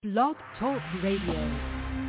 Blog Talk Radio.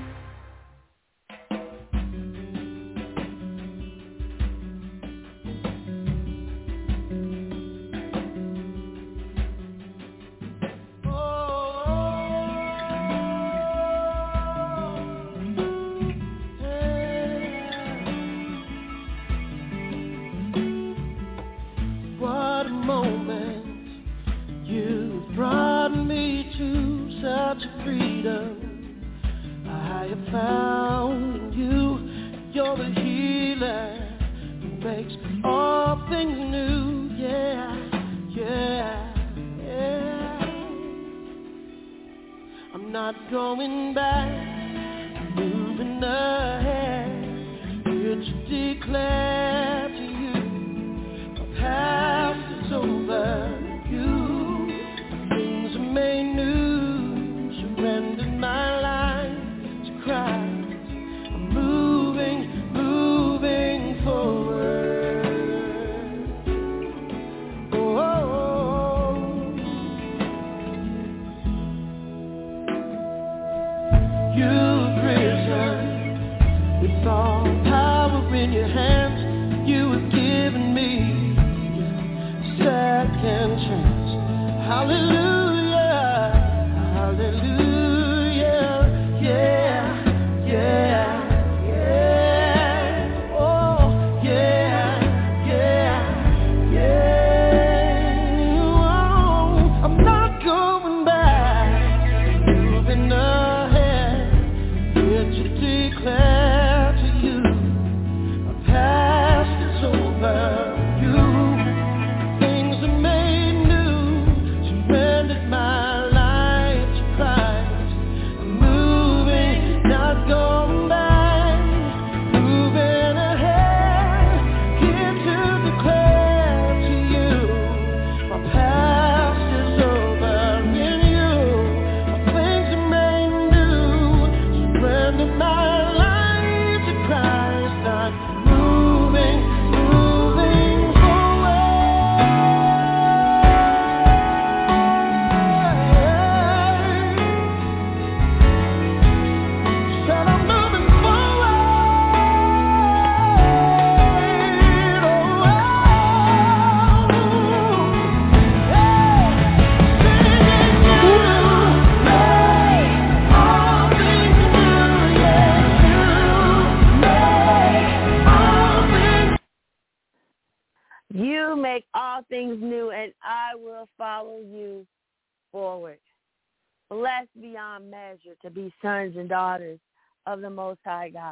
To be sons and daughters of the Most High God.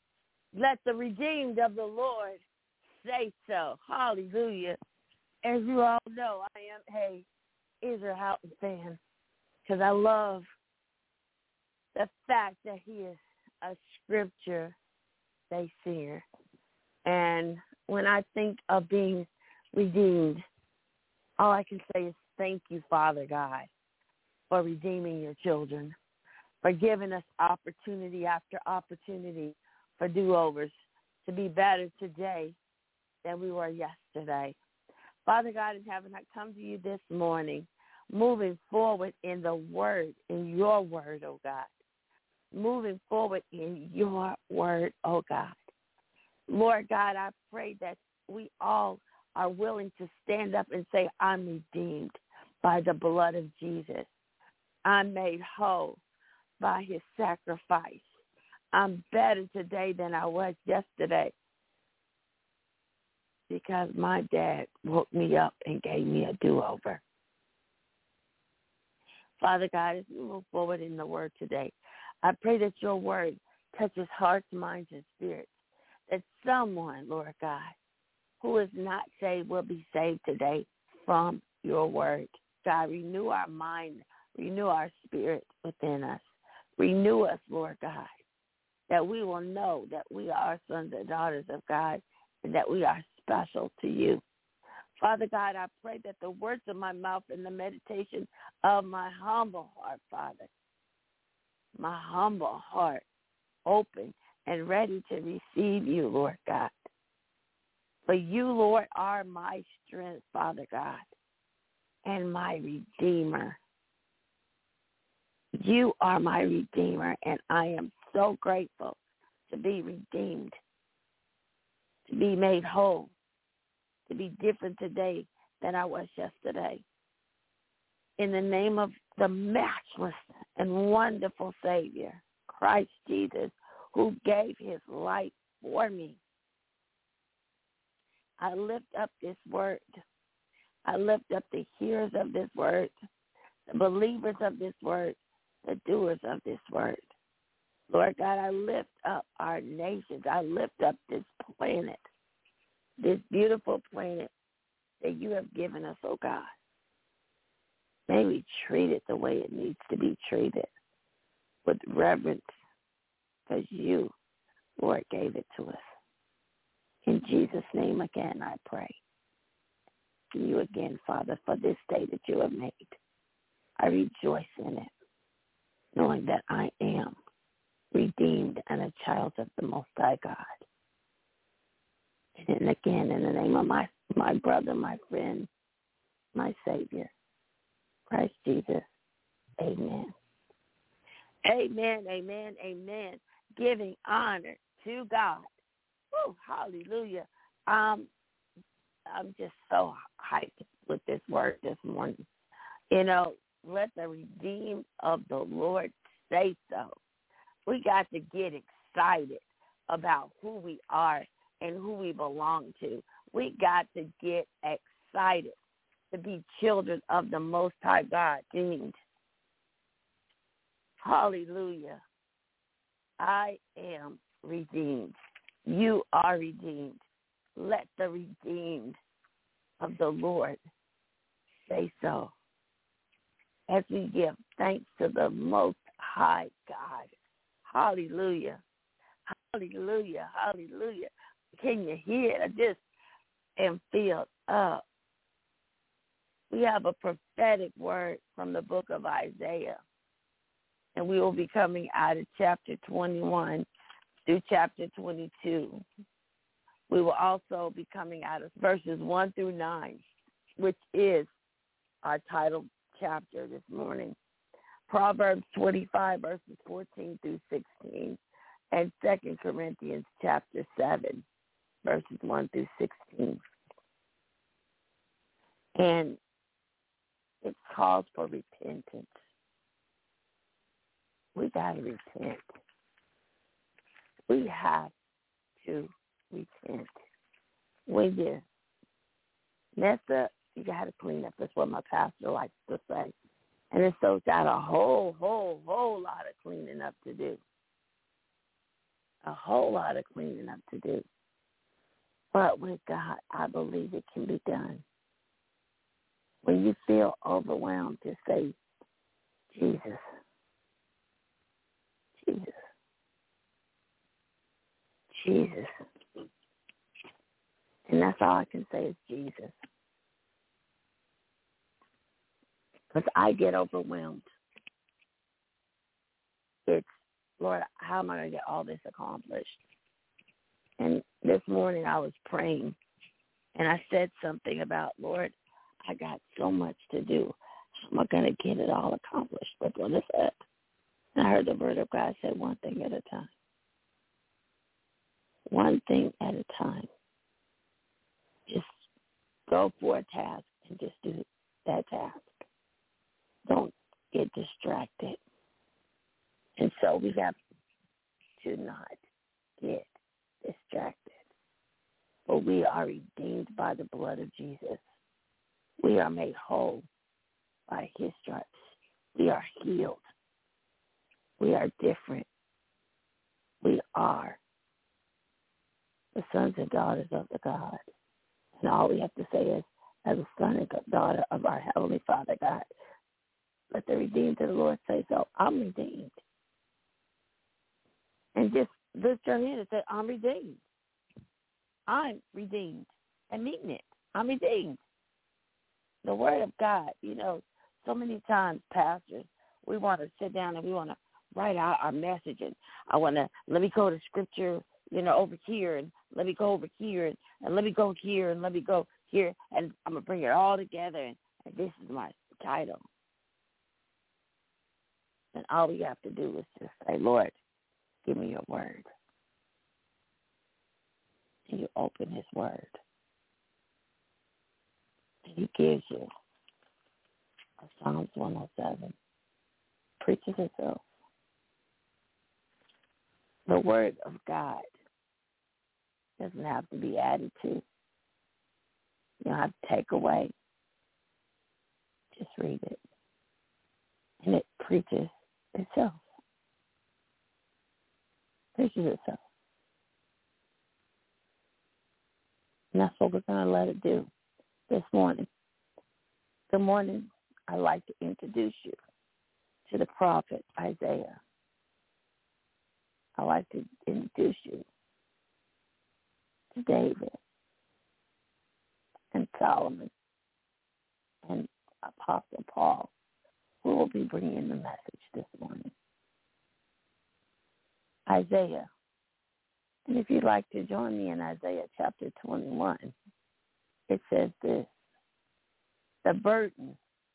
Let the redeemed of the Lord say so. Hallelujah. As you all know, I am a Israel Houghton fan because I love the fact that he is a scripture-based singer. And when I think of being redeemed, all I can say is thank you, Father God, for redeeming your children, for giving us opportunity after opportunity for do-overs to be better today than we were yesterday. Father God in heaven, I come to you this morning, moving forward in the word, in your word, oh God. Moving forward in your word, oh God. Lord God, I pray that we all are willing to stand up and say, I'm redeemed by the blood of Jesus. I'm made whole by his sacrifice. I'm better today than I was yesterday because my dad woke me up and gave me a do-over. Father God, as we move forward in the word today, I pray that your word touches hearts, minds, and spirits, that someone, Lord God, who is not saved will be saved today from your word. God, renew our mind, renew our spirit within us. Renew us, Lord God, that we will know that we are sons and daughters of God and that we are special to you. Father God, I pray that the words of my mouth and the meditation of my humble heart, Father, my humble heart, open and ready to receive you, Lord God. For you, Lord, are my strength, Father God, and my Redeemer. You are my Redeemer, and I am so grateful to be redeemed, to be made whole, to be different today than I was yesterday. In the name of the matchless and wonderful Savior, Christ Jesus, who gave his life for me, I lift up this word. I lift up the hearers of this word, the believers of this word, the doers of this word. Lord God, I lift up our nations. I lift up this planet, this beautiful planet that you have given us, oh God. May we treat it the way it needs to be treated, with reverence, because you, Lord, gave it to us. In Jesus' name again, I pray. To you again, Father, for this day that you have made. I rejoice in it, knowing that I am redeemed and a child of the Most High God. And again, in the name of my brother, my friend, my Savior, Christ Jesus, amen. Amen, amen, amen. Giving honor to God. Woo, hallelujah. I'm just so hyped with this word this morning. You know, let the redeemed of the Lord say so. We got to get excited about who we are and who we belong to. We got to get excited to be children of the Most High God, redeemed. Hallelujah. I am redeemed. You are redeemed. Let the redeemed of the Lord say so. As we give thanks to the Most High God. Hallelujah. Hallelujah. Hallelujah. Can you hear it? I just am filled up. We have a prophetic word from the book of Isaiah, and we will be coming out of chapter 21 through chapter 22. We will also be coming out of verses 1 through 9, which is our title chapter this morning. Proverbs 25, verses 14 through 16, and 2 Corinthians chapter 7, verses 1 through 16. And it calls for repentance. We got to repent. We have to repent. When you mess up, you got to clean up. That's what my pastor likes to say. And it's so got a whole lot of cleaning up to do. A whole lot of cleaning up to do. But with God, I believe it can be done. When you feel overwhelmed, just say, Jesus. Jesus. Jesus. And that's all I can say is Jesus. Because I get overwhelmed. It's, Lord, how am I going to get all this accomplished? And this morning I was praying, and I said something about, Lord, I got so much to do. How am I going to get it all accomplished? That's what I said. And I heard the word of God say one thing at a time. One thing at a time. Just go for a task and just do that task. Don't get distracted. And so we have to not get distracted. But we are redeemed by the blood of Jesus. We are made whole by his stripes. We are healed. We are different. We are the sons and daughters of the God. And all we have to say is, as a son and daughter of our Heavenly Father God, let the redeemed of the Lord say so. I'm redeemed. And just lift your hand and say, I'm redeemed. I'm redeemed. And mean it. I'm redeemed. The word of God, you know, so many times, pastors, we want to sit down and we want to write out our message. And let me go to scripture, you know, over here, and let me go over here, and let me go here, and let me go here, and I'm going to bring it all together, and this is my title. And all we have to do is just say, Lord, give me your word. And you open his word. And he gives you a Psalms 107. Preaches itself. The word of God doesn't have to be added to. You don't have to take away. Just read it. And it preaches itself. Preaches itself. And that's what we're going to let it do this morning. Good morning. I'd like to introduce you to the prophet Isaiah. I'd like to introduce you to David and Solomon and Apostle Paul, who will be bringing the message this morning. Isaiah. And if you'd like to join me in Isaiah chapter 21, it says this: the burden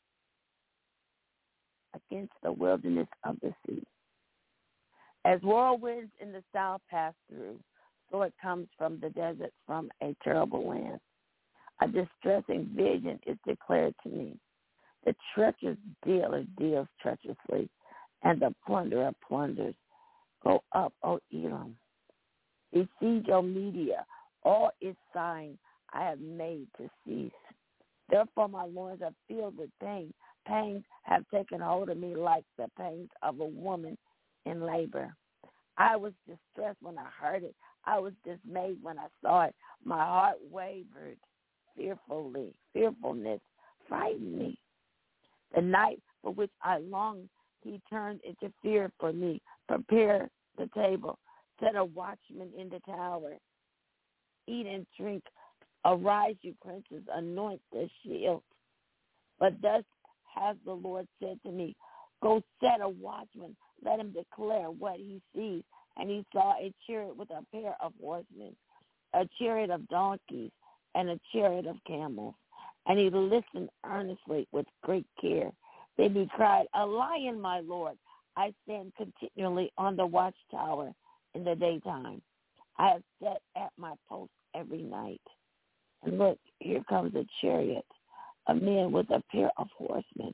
against the wilderness of the sea. As whirlwinds in the south pass through, so it comes from the desert, from a terrible land. A distressing vision is declared to me. The treacherous dealer deals treacherously, and the plunderer plunders. Go up, O Elam. Besiege, O Media. All its signs I have made to cease. Therefore my loins are filled with pain. Pains have taken hold of me like the pains of a woman in labor. I was distressed when I heard it. I was dismayed when I saw it. My heart wavered fearfully. Fearfulness frightened me. The night for which I longed, he turned into fear for me. Prepare the table. Set a watchman in the tower. Eat and drink. Arise, you princes. Anoint the shield. But thus has the Lord said to me, go set a watchman. Let him declare what he sees. And he saw a chariot with a pair of horsemen, a chariot of donkeys, and a chariot of camels. And he listened earnestly with great care. Then he cried, a lion, my Lord. I stand continually on the watchtower in the daytime. I have sat at my post every night. And look, here comes a chariot, a man with a pair of horsemen.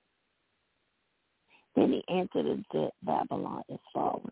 Then he answered and said, Babylon is fallen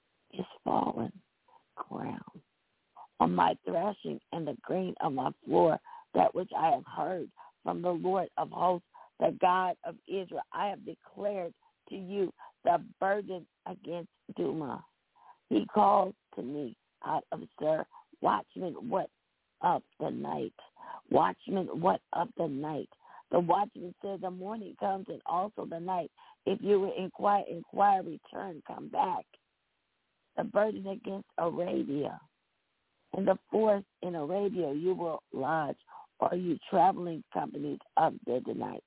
ground. On my thrashing and the grain of my floor, that which I have heard from the Lord of hosts, the God of Israel, I have declared to you the burden against Duma. He called to me out of Sir, watchman, what of the night? Watchman, what of the night? The watchman said, the morning comes and also the night. If you will inquire, return, come back. The burden against Arabia. In the forest in Arabia you will lodge, or you traveling companies of Dedanites.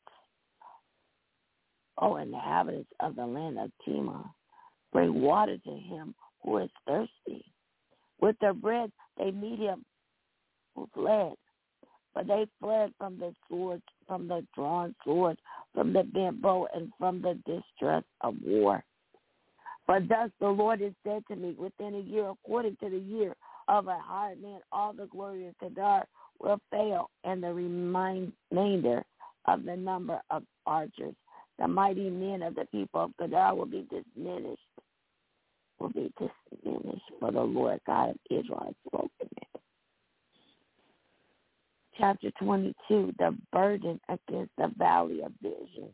O inhabitants of the land of Tema, bring water to him who is thirsty. With their bread they meet him who fled. But they fled from the sword, from the drawn sword, from the bent bow, and from the distress of war. For thus the Lord has said to me, within a year, according to the year of a hired man, all the glory of Kedar will fail, and the remainder of the number of archers, the mighty men of the people of Kedar, will be diminished. For the Lord God of Israel has spoken it. Chapter 22, the burden against the valley of vision.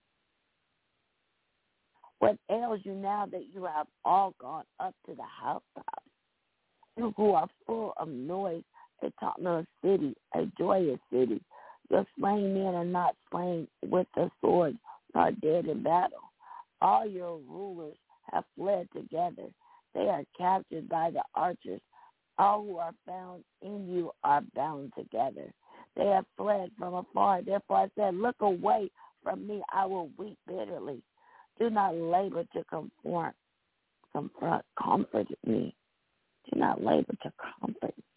What ails you now that you have all gone up to the housetop? You who are full of noise, a talk city, a joyous city. Your slain men are not slain with the sword, nor dead in battle. All your rulers have fled together. They are captured by the archers. All who are found in you are bound together. They have fled from afar. Therefore I said, look away from me. I will weep bitterly. Do not labor to comfort me. Do not labor to comfort me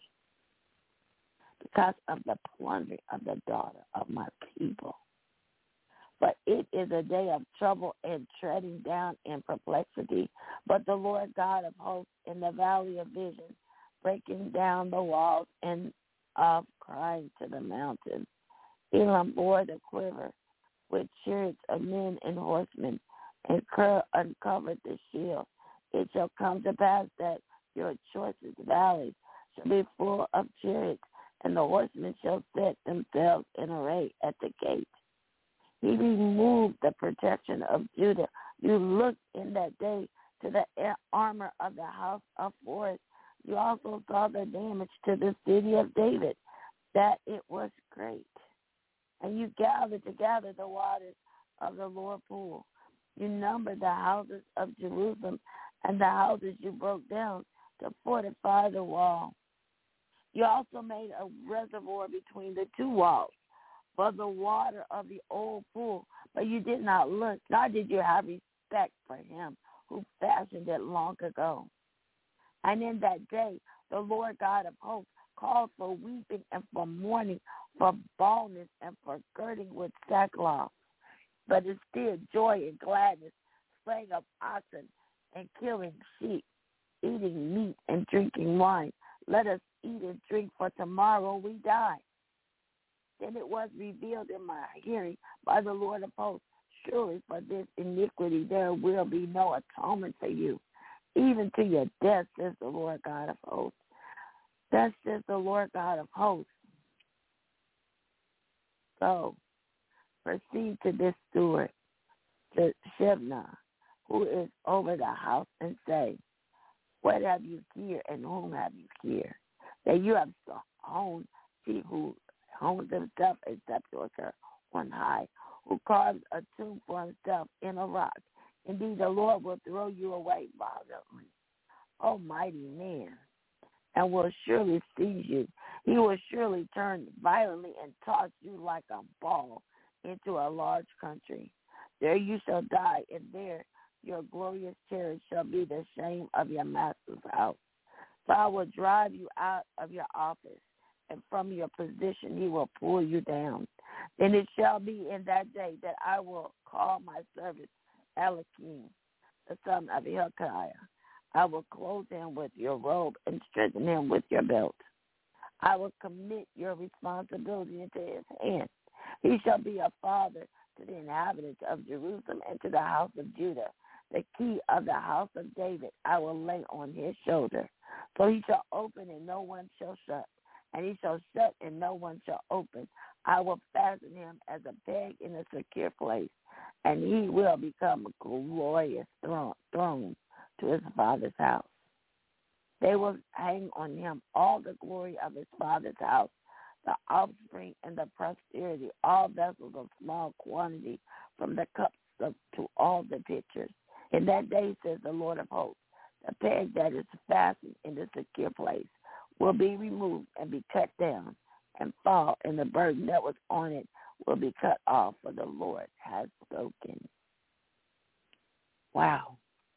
because of the plundering of the daughter of my people. but it is a day of trouble and treading down in perplexity. But the Lord God of hosts in the valley of vision, breaking down the walls and of crying to the mountains. Elam bore the quiver with chariots of men and horsemen, and uncovered the shield. It shall come to pass that your choicest valleys shall be full of chariots, and the horsemen shall set themselves in array at the gate. He removed the protection of Judah. You looked in that day to the armor of the house of Forest. You also saw the damage to the city of David, that it was great. And you gathered together the waters of the lower pool. You numbered the houses of Jerusalem and the houses you broke down to fortify the wall. You also made a reservoir between the two walls for the water of the old pool, but you did not look, nor did you have respect for him who fashioned it long ago. And in that day, the Lord God of hosts called for weeping and for mourning, for baldness and for girding with sackcloth. But instead, joy and gladness, slaying of oxen and killing sheep, eating meat and drinking wine. Let us eat and drink, for tomorrow we die. Then it was revealed in my hearing by the Lord of hosts, surely for this iniquity there will be no atonement for you, even to your death, says the Lord God of hosts. Thus says the Lord God of hosts. So proceed to this steward, to Shebna, who is over the house, and say, what have you here, and whom have you here? That you have honed, see who hones himself a sepulchre on high, who carves a tomb for himself in a rock. Indeed, the Lord will throw you away violently, O mighty man, and will surely seize you. He will surely turn violently and toss you like a ball into a large country. There you shall die, and there your glorious cherish shall be the shame of your master's house. So I will drive you out of your office, and from your position he will pull you down. Then it shall be in that day that I will call my servant Eliakim, the son of Hilkiah. I will clothe him with your robe and strengthen him with your belt. I will commit your responsibility into his hand. He shall be a father to the inhabitants of Jerusalem and to the house of Judah. The key of the house of David I will lay on his shoulder. So he shall open and no one shall shut, and he shall shut and no one shall open. I will fasten him as a peg in a secure place, and he will become a glorious throne to his father's house. They will hang on him all the glory of his father's house, the offspring and the posterity, all vessels of small quantity, from the cups to all the pitchers. In that day, says the Lord of hosts, the peg that is fastened in the secure place will be removed and be cut down and fall, and the burden that was on it will be cut off, for the Lord has spoken. Wow.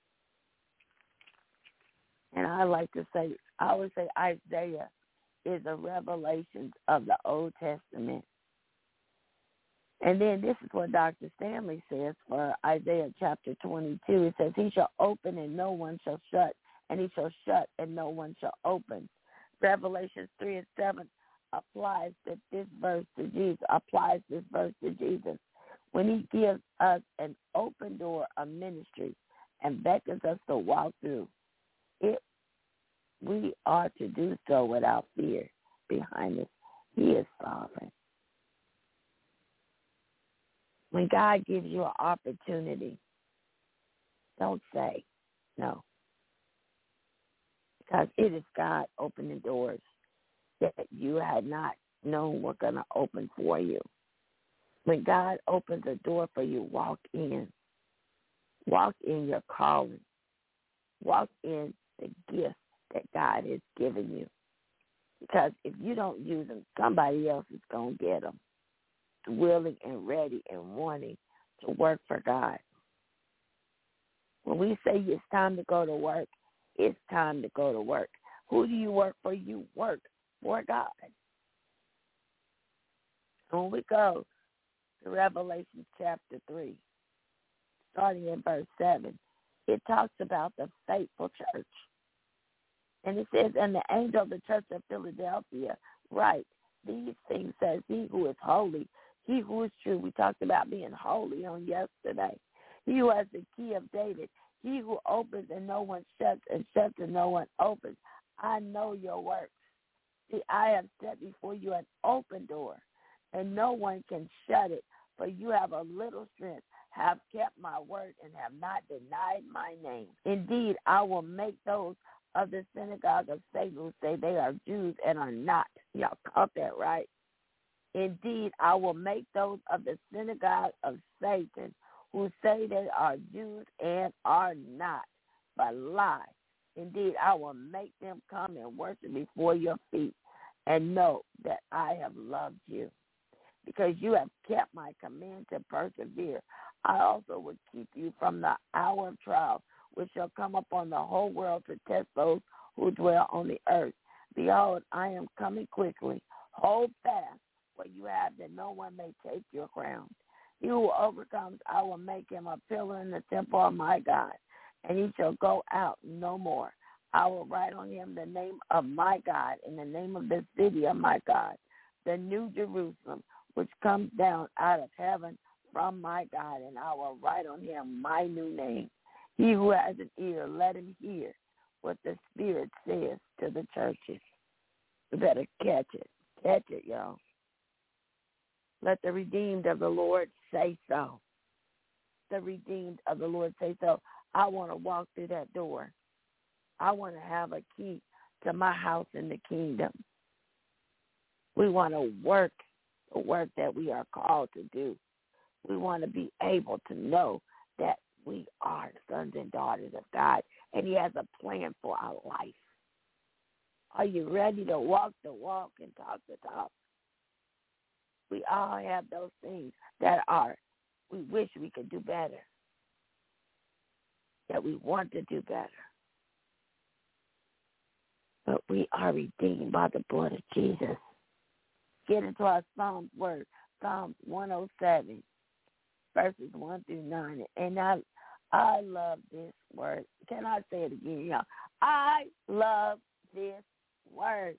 And I like to say, I always say Isaiah is a revelation of the Old Testament. And then this is what Dr. Stanley says for Isaiah chapter 22. It says, he shall open and no one shall shut, and he shall shut and no one shall open. Revelations 3:7 applies this verse to Jesus. When he gives us an open door of ministry and beckons us to walk through it, we are to do so without fear behind us. He is sovereign. When God gives you an opportunity, don't say no. Because it is God opening doors that you had not known were going to open for you. When God opens a door for you, walk in. Walk in your calling. Walk in the gift that God has given you. Because if you don't use them, somebody else is going to get them, willing and ready and wanting to work for God. When we say it's time to go to work, it's time to go to work. Who do you work for? You work for God. When we go to Revelation chapter 3, starting in verse 7. It talks about the faithful church. And it says, and the angel of the church of Philadelphia writes, these things says he who is holy, he who is true. We talked about being holy on yesterday. He who has the key of David, he who opens and no one shuts, and shuts and no one opens. I know your works. See, I have set before you an open door, and no one can shut it. For you have a little strength, have kept my word, and have not denied my name. Indeed, I will make those of the synagogue of Satan who say they are Jews and are not. Y'all caught that, right? Indeed, I will make those of the synagogue of Satan who say they are Jews and are not, but lie. Indeed, I will make them come and worship before your feet and know that I have loved you. Because you have kept my command to persevere, I also will keep you from the hour of trial, which shall come upon the whole world to test those who dwell on the earth. Behold, I am coming quickly. Hold fast what you have, that no one may take your crown. He who overcomes, I will make him a pillar in the temple of my God, and he shall go out no more. I will write on him the name of my God and the name of the city of my God, the new Jerusalem, which comes down out of heaven from my God, and I will write on him my new name. He who has an ear, let him hear what the Spirit says to the churches. You better catch it. Catch it, y'all. Let the redeemed of the Lord say so. The redeemed of the Lord say so. I want to walk through that door. I want to have a key to my house in the kingdom. We want to work the work that we are called to do. We want to be able to know that we are sons and daughters of God, and he has a plan for our life. Are you ready to walk the walk and talk the talk? We all have those things that we wish we could do better, that we want to do better. But we are redeemed by the blood of Jesus. Get into our Psalms word, Psalms 107, verses 1 through 9. And I love this word. Can I say it again, y'all? I love this word.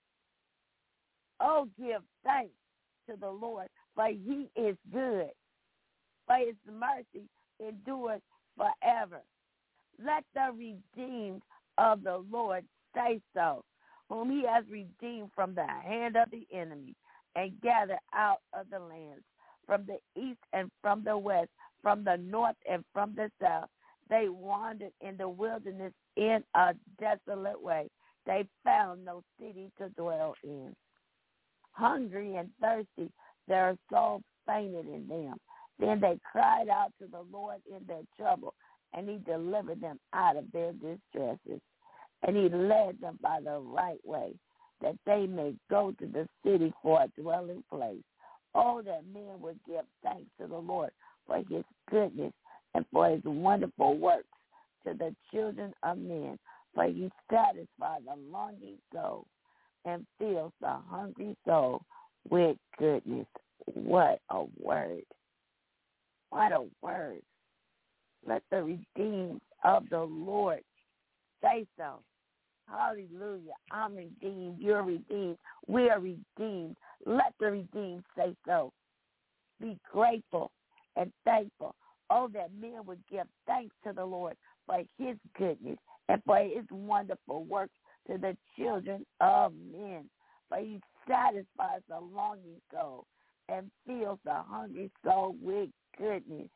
Oh, give thanks to the Lord, for he is good, for his mercy endures forever. Let the redeemed of the Lord say so, whom he has redeemed from the hand of the enemy and gathered out of the lands, from the east and from the west, from the north and from the south. They wandered in the wilderness in a desolate way. They found no city to dwell in. Hungry and thirsty, their souls fainted in them. Then they cried out to the Lord in their trouble, and he delivered them out of their distresses. And he led them by the right way, that they may go to the city for a dwelling place. Oh, that men would give thanks to the Lord for his goodness and for his wonderful works to the children of men. For he satisfies the longing soul and fills the hungry soul with goodness. What a word. What a word. Let the redeemed of the Lord say so. Hallelujah. I'm redeemed. You're redeemed. We are redeemed. Let the redeemed say so. Be grateful and thankful. Oh, that men would give thanks to the Lord for his goodness and for his wonderful works to the children of men. For he satisfies the longing soul and fills the hungry soul with goodness.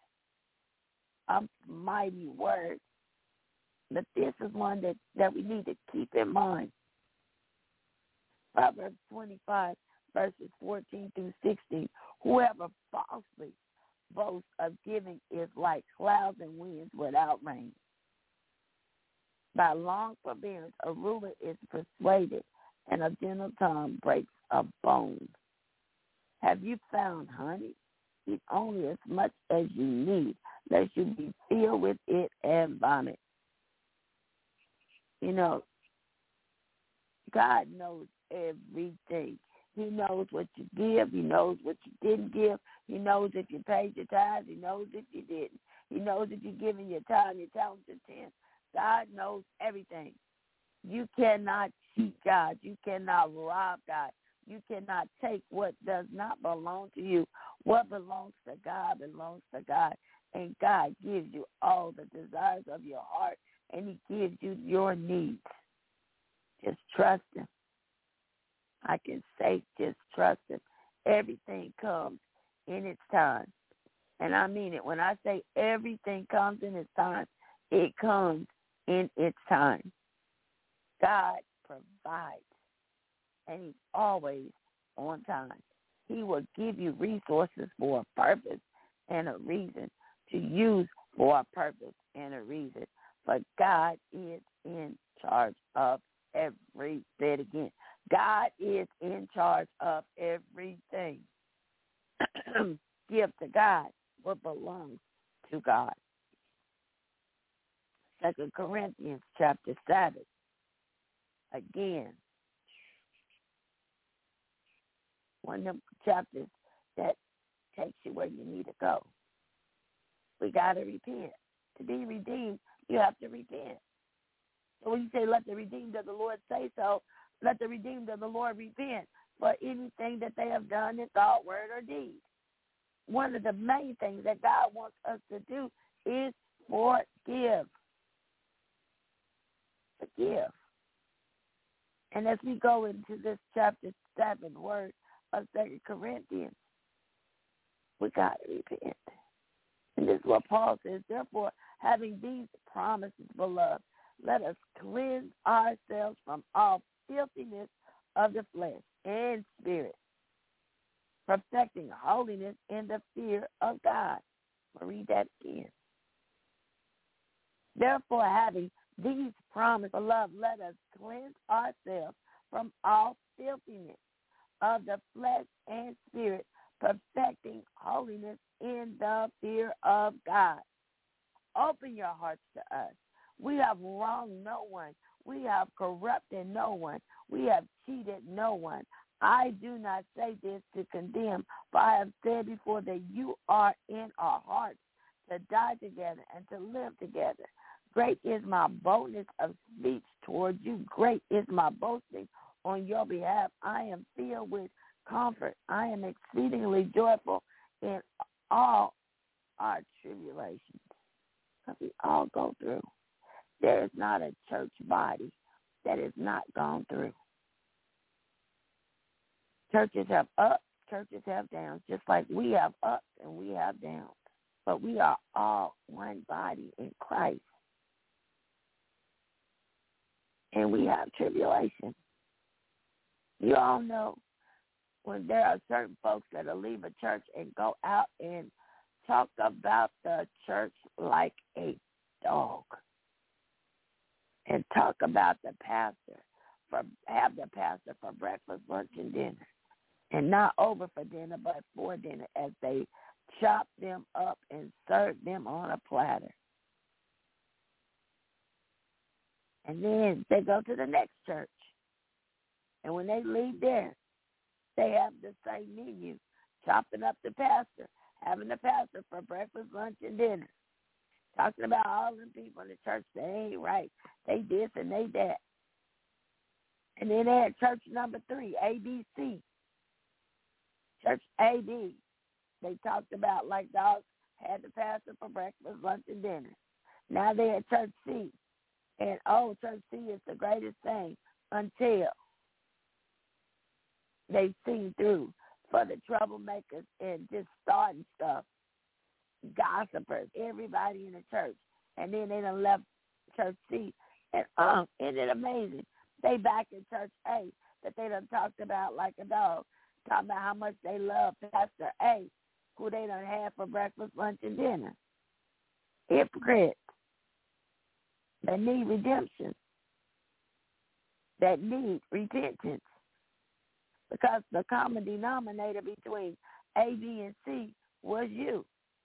A mighty word. But this is one that we need to keep in mind. Proverbs 25, verses 14 through 16. Whoever falsely boasts of giving is like clouds and winds without rain. By long forbearance, a ruler is persuaded, and a gentle tongue breaks a bone. Have you found honey? Eat only as much as you need, lest you be filled with it and vomit. You know, God knows everything. He knows what you give. He knows what you didn't give. He knows if you paid your tithes. He knows if you didn't. He knows if you're giving your time, your talents, your tenth. God knows everything. You cannot cheat God. You cannot rob God. You cannot take what does not belong to you. What belongs to God belongs to God. And God gives you all the desires of your heart, and he gives you your needs. Just trust him. I can say just trust him. Everything comes in its time. And I mean it. When I say everything comes in its time, it comes in its time. God provides, and he's always on time. He will give you resources for a purpose and a reason to use for a purpose and a reason. But God is in charge of every bit again. God is in charge of everything. Give to God what belongs to God. 2 Corinthians chapter 7. Again, one of them chapters that takes you where you need to go. We got to repent. To be redeemed, you have to repent. So when you say, let the redeemed of the Lord say so, let the redeemed of the Lord repent for anything that they have done in thought, word, or deed. One of the main things that God wants us to do is forgive. Forgive. And as we go into this chapter 7 word of 2 Corinthians, we got to repent. And this is what Paul says. Therefore, having these promises, beloved, let us cleanse ourselves from all filthiness of the flesh and spirit, perfecting holiness in the fear of God. I'll read that again. Therefore, having these promises, beloved, let us cleanse ourselves from all filthiness of the flesh and spirit, perfecting holiness in the fear of God. Open your hearts to us. We have wronged no one. We have corrupted no one. We have cheated no one. I do not say this to condemn, for I have said before that you are in our hearts to die together and to live together. Great is my boldness of speech towards you. Great is my boasting on your behalf. I am filled with comfort. I am exceedingly joyful in all our tribulations. Because we all go through. There is not a church body that is not gone through. Churches have ups, churches have downs, just like we have ups and we have downs. But we are all one body in Christ. And we have tribulation. You all know when there are certain folks that will leave a church and go out and talk about the church like a dog. And talk about the pastor, have the pastor for breakfast, lunch, and dinner. And not over for dinner, but for dinner, as they chop them up and serve them on a platter. And then they go to the next church. And when they leave there, they have the same menu, chopping up the pastor, having the pastor for breakfast, lunch, and dinner. Talking about all them people in the church that ain't right. They this and they that. And then they had church number 3, ABC. Church AD. They talked about like dogs had the pastor for breakfast, lunch, and dinner. Now they at church C. And church C is the greatest thing until they seen through for the troublemakers and just starting stuff. Gossipers, everybody in the church. And then they done left church C. And isn't it amazing? They back in church A that they done talked about like a dog, talking about how much they love Pastor A, who they done had for breakfast, lunch, and dinner. Hypocrites that need redemption, that need repentance. Because the common denominator between A, B, and C was you.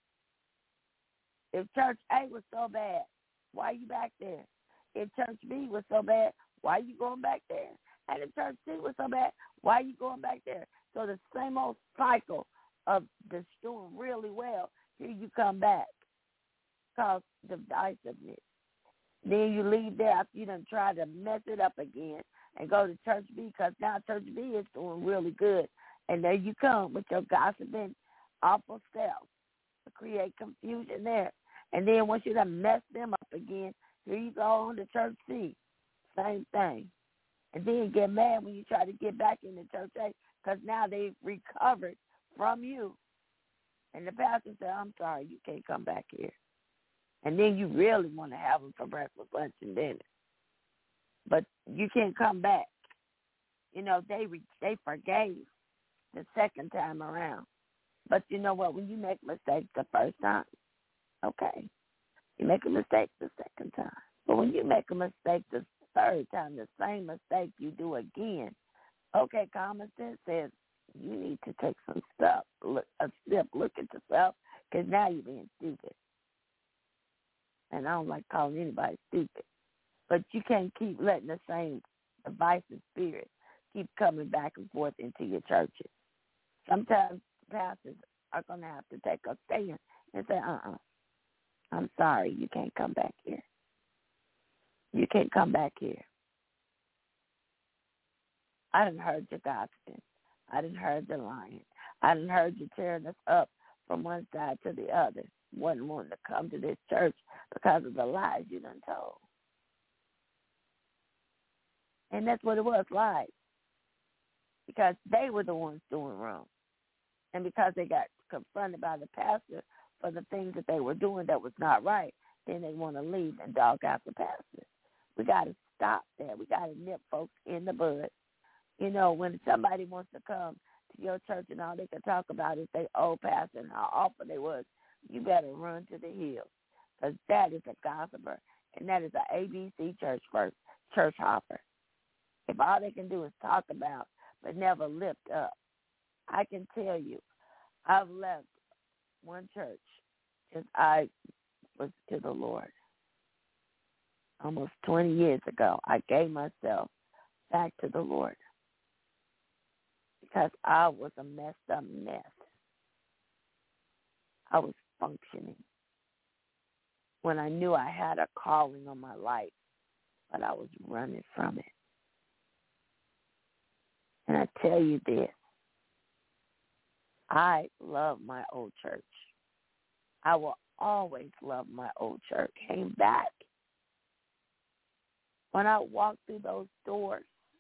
If church A was so bad, why are you back there? If church B was so bad, why are you going back there? Hey, the church seat was so bad. Why are you going back there? So the same old cycle of just doing really well. Here you come back because divisiveness. Then you leave there after you done try to mess it up again and go to church B because now church B is doing really good. And there you come with your gossiping awful self to create confusion there. And then once you done mess them up again, here you go on to church C. Same thing. And then get mad when you try to get back into church A because now they've recovered from you. And the pastor said, I'm sorry, you can't come back here. And then you really want to have them for breakfast, lunch, and dinner. But you can't come back. You know, they forgave the second time around. But you know what? When you make mistakes the first time, okay, you make a mistake the second time. But when you make a mistake the third time, the same mistake you do again, okay, common sense says you need to take some stuff, look at yourself, because now you're being stupid. And I don't like calling anybody stupid. But you can't keep letting the same divisive spirit keep coming back and forth into your churches. Sometimes pastors are going to have to take a stand and say, I'm sorry, you can't come back here. You can't come back here. I done heard you gossiping. I done heard you lying. I done heard you tearing us up from one side to the other. Wasn't wanting to come to this church because of the lies you done told. And that's what it was, lies. Because they were the ones doing wrong. And because they got confronted by the pastor for the things that they were doing that was not right, then they want to leave and dog out the pastor. We got to stop that. We got to nip folks in the bud. You know, when somebody wants to come to your church and all they can talk about is their old pastor and how awful they was, you better run to the hills, because that is a gossiper, and that is an ABC church hopper. If all they can do is talk about but never lift up, I can tell you, I've left one church since I was to the Lord. Almost 20 years ago, I gave myself back to the Lord because I was a messed up mess. I was functioning when I knew I had a calling on my life, but I was running from it. And I tell you this, I love my old church. I will always love my old church. Came back. When I walked through those doors,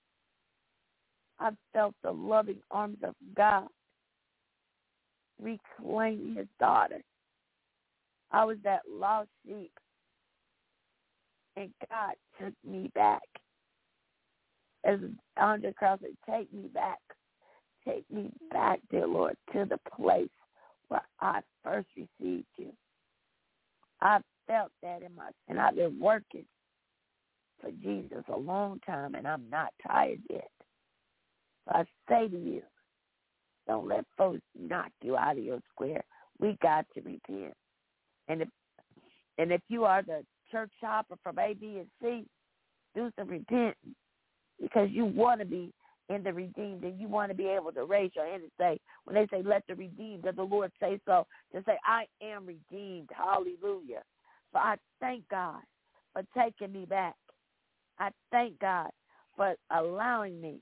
I felt the loving arms of God reclaiming his daughter. I was that lost sheep, and God took me back. As Andre Krause said, take me back, dear Lord, to the place where I first received you. I felt that in my, and I've been working for Jesus a long time, and I'm not tired yet. So I say to you, don't let folks knock you out of your square. We got to repent. And if you are the church shopper from A, B, and C, do some repenting, because you want to be in the redeemed, and you want to be able to raise your hand and say, when they say, let the redeemed of the Lord say so, to say, I am redeemed. Hallelujah. So I thank God for taking me back. I thank God for allowing me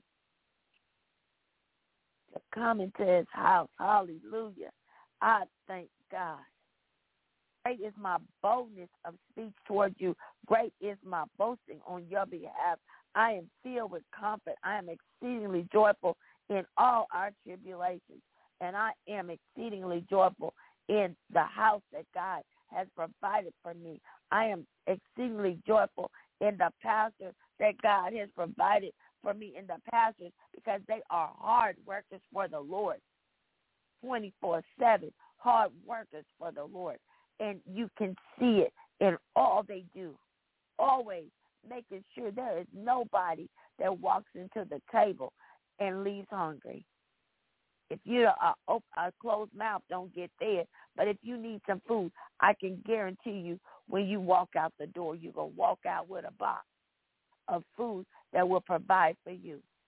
to come into his house. Hallelujah. I thank God. Great is my boldness of speech towards you. Great is my boasting on your behalf. I am filled with comfort. I am exceedingly joyful in all our tribulations. And I am exceedingly joyful in the house that God has provided for me. I am exceedingly joyful in the pastors that God has provided for me, in the pastors, because they are hard workers for the Lord, 24/7, hard workers for the Lord. And you can see it in all they do, always making sure there is nobody that walks into the table and leaves hungry. If you're a closed mouth, don't get fed. But if you need some food, I can guarantee you when you walk out the door, you're going to walk out with a box of food that will provide for you.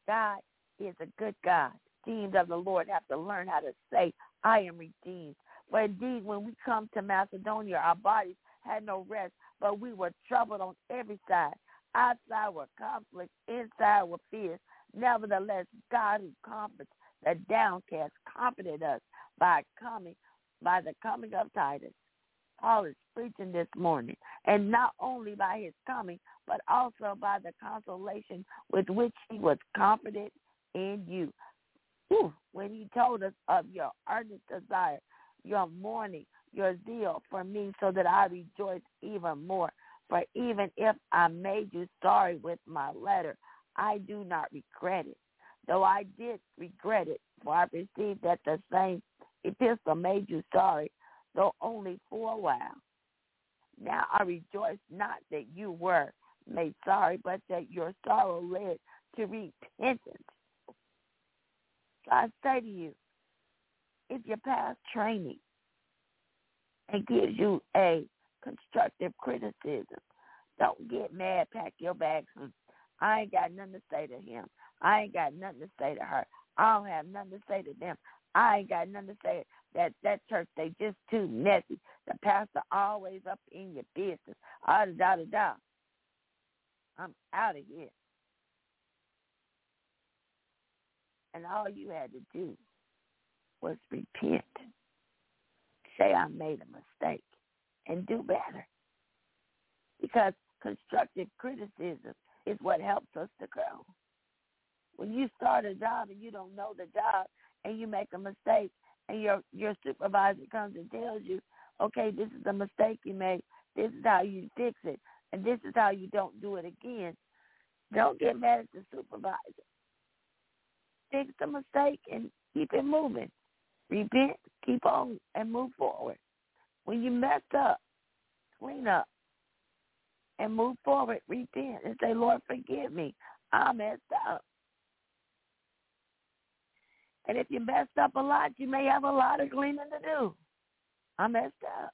God is a good God. Redeemed of the Lord have to learn how to say, I am redeemed. For indeed, when we come to Macedonia, our bodies had no rest, but we were troubled on every side. Outside were conflicts, inside were fears. Nevertheless, God who comforts the downcast comforted us by the coming of Titus. Paul is preaching this morning, and not only by his coming, but also by the consolation with which he was comforted in you. When he told us of your earnest desire, your mourning, your zeal for me, so that I rejoice even more. For even if I made you sorry with my letter, I do not regret it. Though I did regret it, for I perceived that the same epistle made you sorry, though only for a while. Now I rejoice not that you were made sorry, but that your sorrow led to repentance. So I say to you, if you pass training and gives you a constructive criticism, don't get mad, pack your bags. I ain't got nothing to say to him. I ain't got nothing to say to her. I don't have nothing to say to them. I ain't got nothing to say that church, they just too messy. The pastor always up in your business. I'm out of here. And all you had to do was repent. Say, I made a mistake, and do better. Because constructive criticism is what helps us to grow. When you start a job and you don't know the job and you make a mistake and your supervisor comes and tells you, okay, this is a mistake you made, this is how you fix it, and this is how you don't do it again, don't get mad at the supervisor. Fix the mistake and keep it moving. Repent, keep on, and move forward. When you mess up, clean up and move forward. Repent and say, Lord, forgive me. I messed up. And if you messed up a lot, you may have a lot of cleaning to do. I messed up.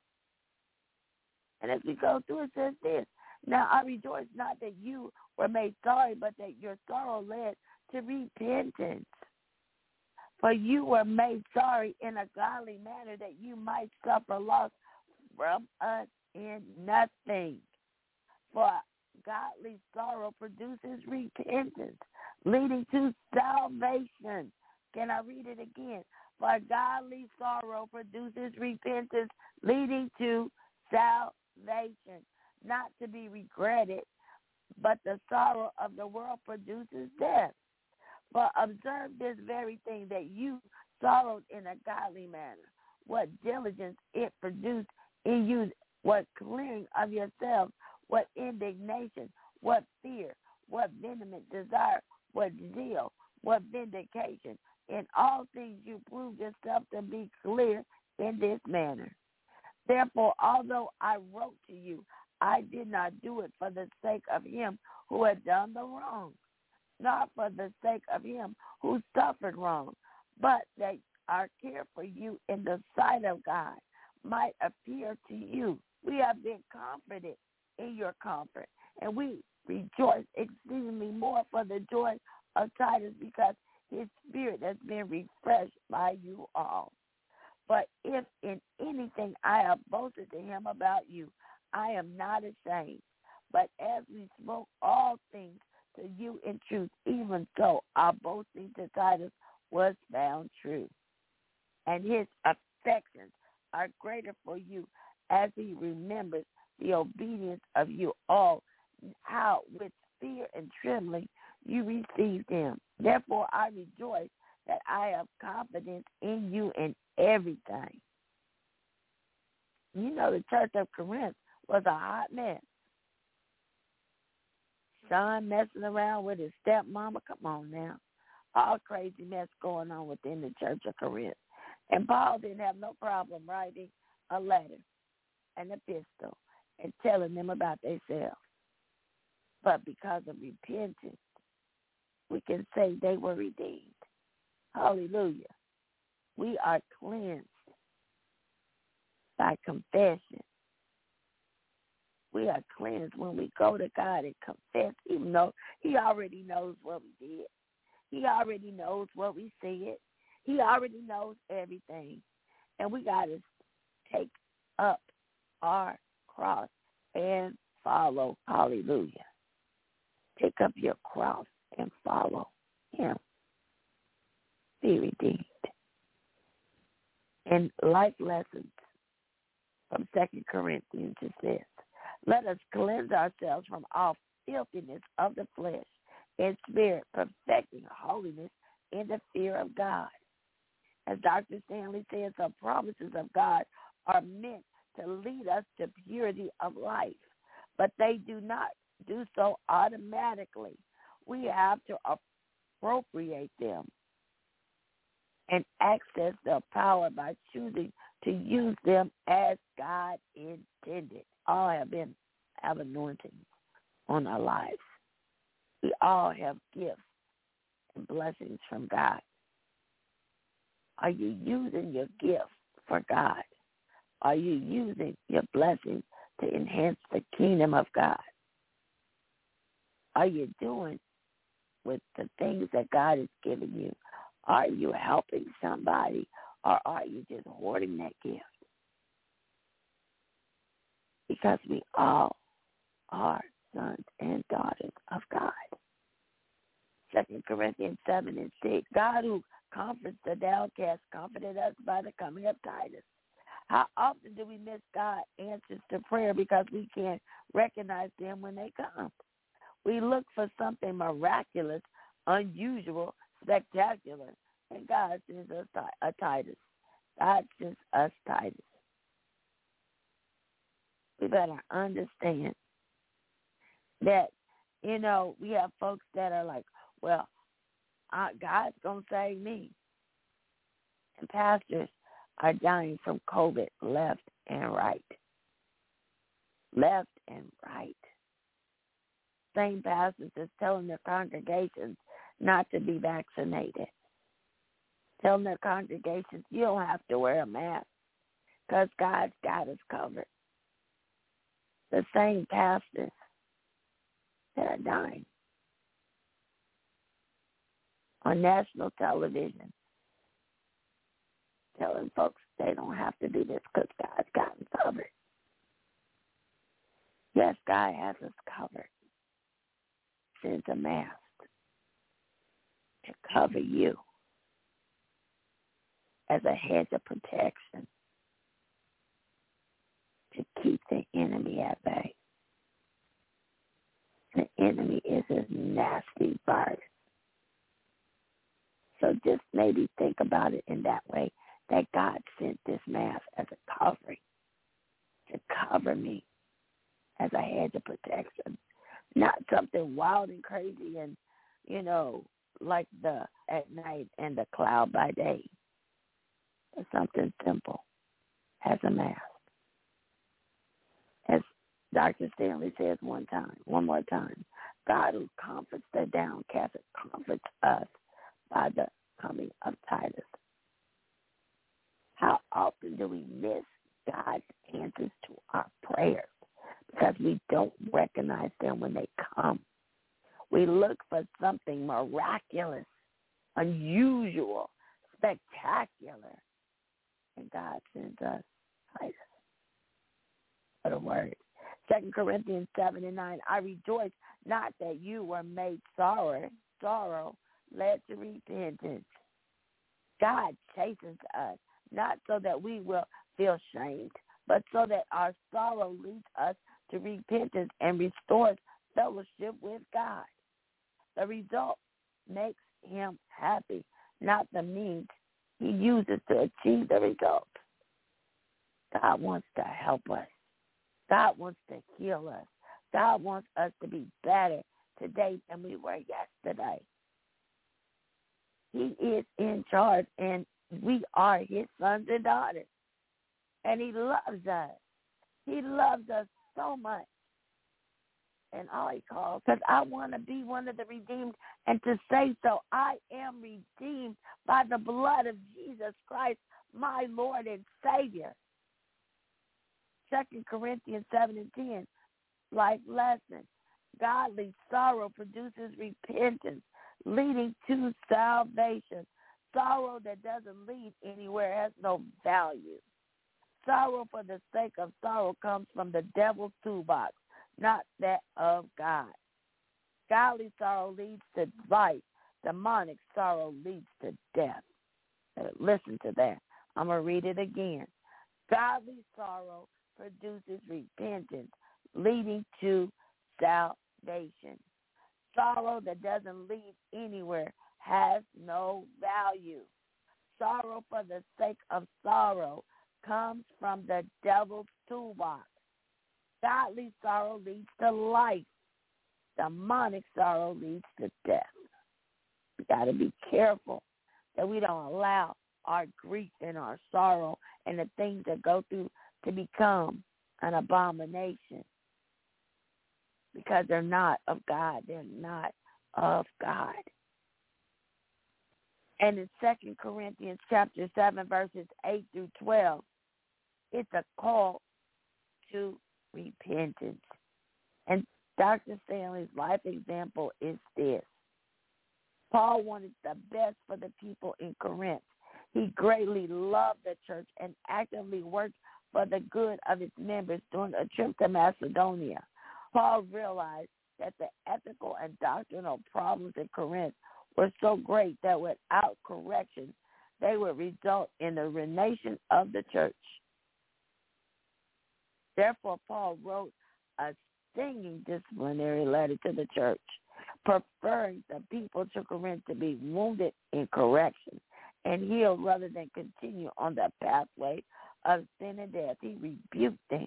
And as we go through, it says this, now I rejoice not that you were made sorry, but that your sorrow led to repentance. For you were made sorry in a godly manner, that you might suffer loss from us in nothing. For godly sorrow produces repentance, leading to salvation. Can I read it again? For godly sorrow produces repentance, leading to salvation, not to be regretted, but the sorrow of the world produces death. But observe this very thing, that you sorrowed in a godly manner. What diligence it produced in you, what clearing of yourselves, what indignation, what fear, what vehement desire, what zeal, what vindication. In all things you prove yourself to be clear in this manner. Therefore, although I wrote to you, I did not do it for the sake of him who had done the wrong, not for the sake of him who suffered wrong, but that our care for you in the sight of God might appear to you. We have been comforted in your comfort, and we rejoice exceedingly more for the joy of Titus, because his spirit has been refreshed by you all. But if in anything I have boasted to him about you, I am not ashamed. But as we spoke all things to you in truth, even so our boasting to Titus was found true. And his affections are greater for you, as he remembers the obedience of you all, how with fear and trembling you received him. Therefore I rejoice that I have confidence in you in everything. You know, the church of Corinth was a hot mess. Son messing around with his stepmama. Come on now. All crazy mess going on within the church of Corinth. And Paul didn't have no problem writing a letter, an epistle, and telling them about themselves. But because of repentance, we can say they were redeemed. Hallelujah. We are cleansed by confession. We are cleansed when we go to God and confess, even though he already knows what we did. He already knows what we see it. He already knows everything. And we got to take up our cross and follow. Hallelujah. Take up your cross and follow him. Be redeemed. And life lessons from 2 Corinthians, it says, let us cleanse ourselves from all filthiness of the flesh and spirit, perfecting holiness in the fear of God. As Dr. Stanley says, the promises of God are meant to lead us to purity of life, but they do not do so automatically. We have to appropriate them and access their power by choosing to use them as God intended. All have anointings on our lives. We all have gifts and blessings from God. Are you using your gifts for God? Are you using your blessings to enhance the kingdom of God? Are you doing with the things that God has given you? Are you helping somebody, or are you just hoarding that gift? Because we all are sons and daughters of God. 2 Corinthians 7:6, God who comforts the downcast comforted us by the coming of Titus. How often do we miss God's answers to prayer because we can't recognize them when they come? We look for something miraculous, unusual, spectacular, and God sends us a Titus. God sends us Titus. We better understand that, we have folks that are like, well, God's going to save me. And pastors are dying from COVID left and right. Left and right. Same pastors is telling their congregations not to be vaccinated. Telling their congregations, you don't have to wear a mask because God's got us covered. The same pastors that are dying on national television telling folks they don't have to do this because God's got them covered. Yes, God has us covered. Sends a mask to cover you as a hedge of protection to keep the enemy at bay. The enemy is a nasty virus. So just maybe think about it in that way, that God sent this mask as a covering to cover me as a hedge of protection. Not something wild and crazy and, like the at night and the cloud by day. But something simple as a mask. As Dr. Stanley says one more time, God who comforts the downcast comforts us by the coming of Titus. How often do we miss God's answers to our prayers because we don't recognize them when they come? We look for something miraculous, unusual, spectacular, and God sends us Titus. What a word. 2 Corinthians 7:9, I rejoice not that you were made sorrow led to repentance. God chastens us, not so that we will feel shamed, but so that our sorrow leads us to repentance and restores fellowship with God. The result makes him happy, not the means he uses to achieve the result. God wants to help us. God wants to heal us. God wants us to be better today than we were yesterday. He is in charge, and we are his sons and daughters. And he loves us. He loves us so much. And all he calls, because I want to be one of the redeemed, and to say so, I am redeemed by the blood of Jesus Christ, my Lord and Savior. 2 Corinthians 7:10, life lesson. Godly sorrow produces repentance. leading to salvation. Sorrow that doesn't lead anywhere has no value. Sorrow for the sake of sorrow comes from the devil's toolbox, not that of God. Godly sorrow leads to life. Demonic sorrow leads to death. Listen to that. I'm going to read it again. Godly sorrow produces repentance, leading to salvation. Sorrow that doesn't lead anywhere has no value. Sorrow for the sake of sorrow comes from the devil's toolbox. Godly sorrow leads to life. Demonic sorrow leads to death. We got to be careful that we don't allow our grief and our sorrow and the things that go through to become an abomination, because they're not of God. They're not of God. And in 2 Corinthians chapter 7, verses 8 through 12, it's a call to repentance. And Dr. Stanley's life example is this. Paul wanted the best for the people in Corinth. He greatly loved the church and actively worked for the good of its members during a trip to Macedonia. Paul realized that the ethical and doctrinal problems in Corinth were so great that without correction, they would result in the ruination of the church. Therefore, Paul wrote a stinging disciplinary letter to the church, preferring the people to Corinth to be wounded in correction and healed rather than continue on the pathway of sin and death. He rebuked them.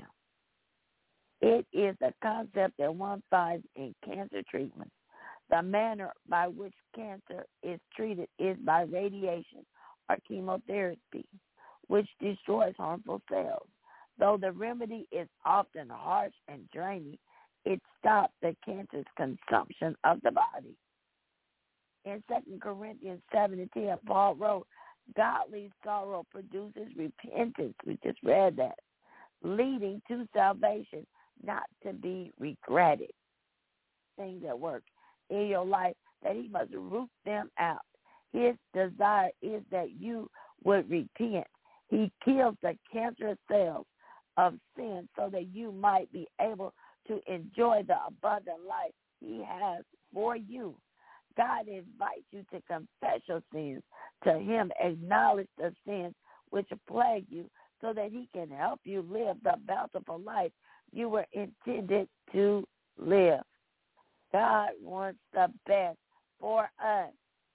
It is a concept that one finds in cancer treatment. The manner by which cancer is treated is by radiation or chemotherapy, which destroys harmful cells. Though the remedy is often harsh and draining, it stops the cancer's consumption of the body. In 2 Corinthians 7:10, Paul wrote, godly sorrow produces repentance. We just read that. Leading to salvation, not to be regretted. Things that work in your life, that he must root them out. His desire is that you would repent. He kills the cancerous cells of sin so that you might be able to enjoy the abundant life he has for you. God invites you to confess your sins to him, acknowledge the sins which plague you so that he can help you live the bountiful life you were intended to live. God wants the best for us.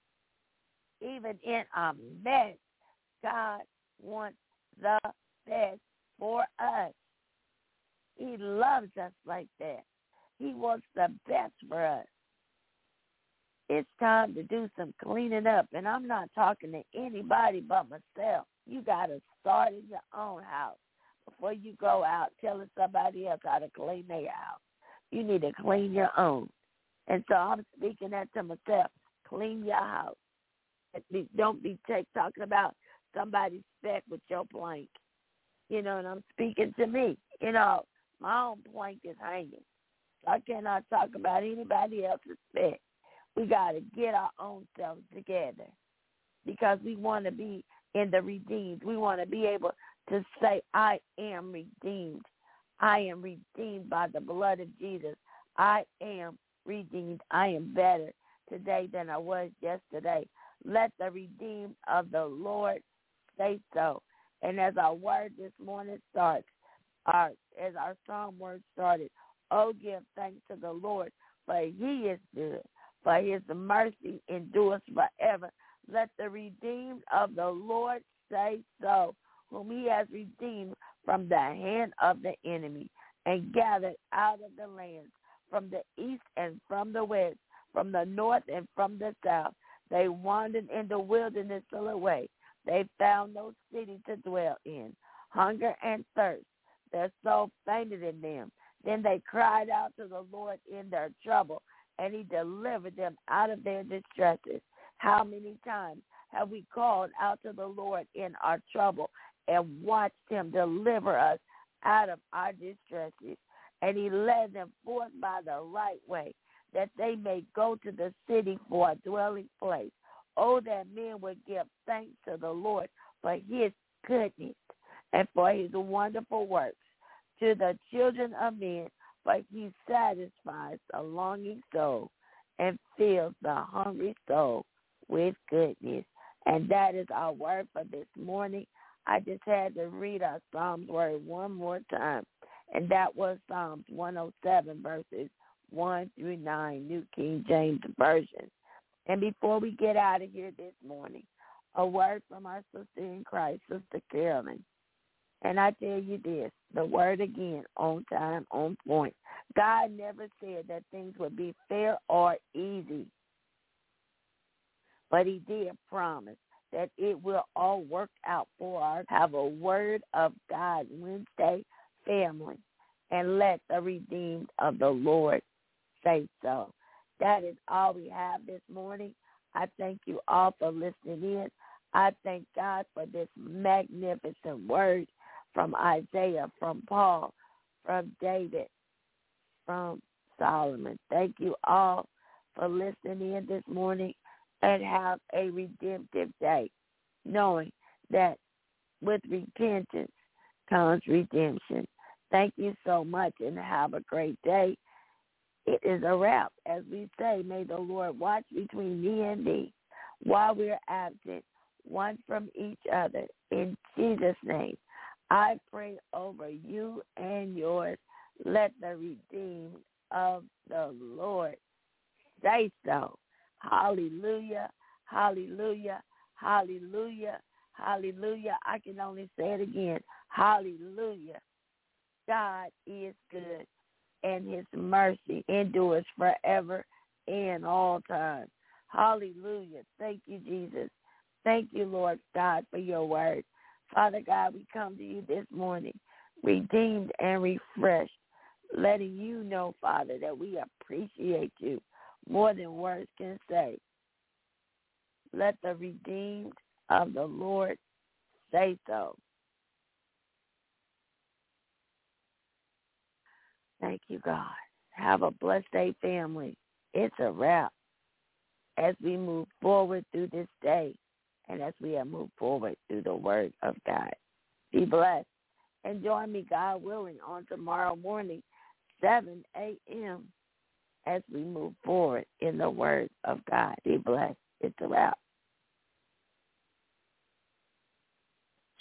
Even in a mess, God wants the best for us. He loves us like that. He wants the best for us. It's time to do some cleaning up, and I'm not talking to anybody but myself. You got to start in your own house before you go out telling somebody else how to clean their house. You need to clean your own. And so I'm speaking that to myself. Clean your house. Don't be talking about somebody's speck with your plank. You know, and I'm speaking to me. You know, my own plank is hanging. So I cannot talk about anybody else's speck. We got to get our own selves together because we want to be in the redeemed. We want to be able to say, I am redeemed. I am redeemed by the blood of Jesus. I am redeemed. I am better today than I was yesterday. Let the redeemed of the Lord say so. And as our word this morning starts, as our psalm word started, oh, give thanks to the Lord, for he is good, for his mercy endures forever. Let the redeemed of the Lord say so, whom he has redeemed from the hand of the enemy and gathered out of the lands, from the east and from the west, from the north and from the south. They wandered in the wilderness till away. They found no city to dwell in. Hunger and thirst, their soul fainted in them. Then they cried out to the Lord in their trouble, and he delivered them out of their distresses. How many times have we called out to the Lord in our trouble and watched him deliver us out of our distresses? And he led them forth by the right way. that they may go to the city for a dwelling place. Oh, that men would give thanks to the Lord for his goodness and for his wonderful works. To the children of men, for he satisfies the longing soul and fills the hungry soul with goodness. And that is our word for this morning. I just had to read our Psalms word one more time, and that was Psalms 107, verses 1 through 9, New King James Version. And before we get out of here this morning, a word from our sister in Christ, Sister Carolyn. And I tell you this, the word again, on time, on point. God never said that things would be fair or easy, but he did promise that it will all work out for us. Have a word of God Wednesday, family, and let the redeemed of the Lord say so. That is all we have this morning. I thank you all for listening in. I thank God for this magnificent word from Isaiah, from Paul, from David, from Solomon. Thank you all for listening in this morning, and have a redemptive day, knowing that with repentance comes redemption. Thank you so much, and have a great day. It is a wrap. As we say, may the Lord watch between me and thee while we're absent, one from each other. In Jesus' name, I pray over you and yours. Let the redeemed of the Lord say so. Hallelujah, hallelujah, hallelujah, hallelujah. I can only say it again. Hallelujah. God is good, and his mercy endures forever and all time. Hallelujah. Thank you, Jesus. Thank you, Lord God, for your word. Father God, we come to you this morning, redeemed and refreshed, letting you know, Father, that we appreciate you more than words can say. Let the redeemed of the Lord say so. Thank you, God. Have a blessed day, family. It's a wrap as we move forward through this day and as we have moved forward through the word of God. Be blessed. And join me, God willing, on tomorrow morning, 7 a.m., as we move forward in the word of God. Be blessed. It's a wrap.